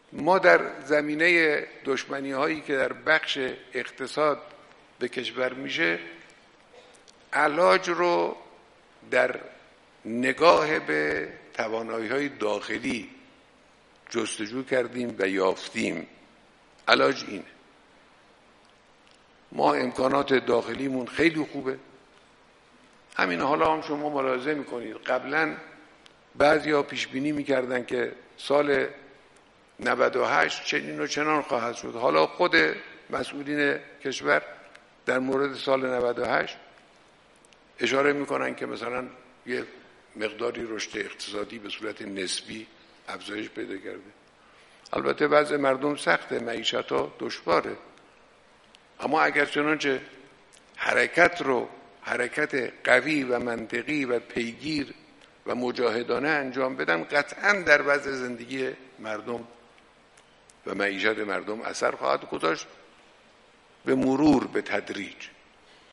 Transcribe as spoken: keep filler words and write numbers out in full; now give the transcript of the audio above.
ما در زمینه دشمنی هایی که در بخش اقتصاد به کشور میشه، علاج رو در نگاه به توانایی های داخلی جستجو کردیم و یافتیم. علاج اینه. ما امکانات داخلیمون خیلی خوبه. همین حالا هم شما ملاحظه میکنید قبلا بعضیا پیش بینی میکردن که سال نود و هشت چنین و چنان خواهد شد. حالا خود مسئولین کشور در مورد سال نود و هشت اشاره میکنن که مثلا یه مقداری رشد اقتصادی به صورت نسبی افزایش پیدا کرده. البته وضع مردم سخته، معیشت ها دشواره، اما اگر چنانچه حرکت رو حرکت قوی و منطقی و پیگیر و مجاهدانه انجام بدن، قطعا در وضع زندگی مردم و معیشت مردم اثر خواهد گذاشت، به مرور، به تدریج.